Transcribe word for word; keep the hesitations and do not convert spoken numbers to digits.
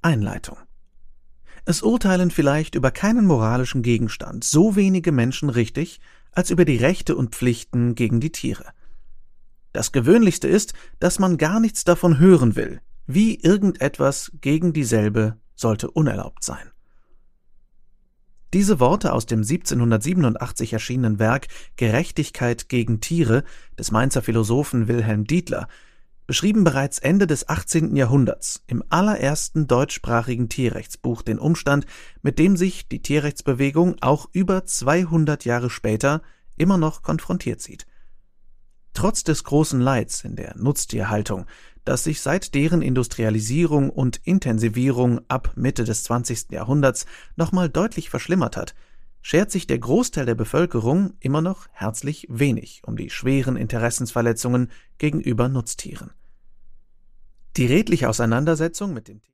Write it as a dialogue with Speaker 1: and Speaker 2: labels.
Speaker 1: Einleitung. Es urteilen vielleicht über keinen moralischen Gegenstand so wenige Menschen richtig, als über die Rechte und Pflichten gegen die Tiere. Das Gewöhnlichste ist, dass man gar nichts davon hören will, wie irgendetwas gegen dieselbe sollte unerlaubt sein. Diese Worte aus dem siebzehnhundertsiebenundachtzig erschienenen Werk »Gerechtigkeit gegen Tiere« des Mainzer Philosophen Wilhelm Dietler beschrieben bereits Ende des achtzehnten Jahrhunderts im allerersten deutschsprachigen Tierrechtsbuch den Umstand, mit dem sich die Tierrechtsbewegung auch über zweihundert Jahre später immer noch konfrontiert sieht. Trotz des großen Leids in der Nutztierhaltung, das sich seit deren Industrialisierung und Intensivierung ab Mitte des zwanzigsten Jahrhunderts nochmal deutlich verschlimmert hat, schert sich der Großteil der Bevölkerung immer noch herzlich wenig um die schweren Interessensverletzungen gegenüber Nutztieren. Die redliche Auseinandersetzung mit dem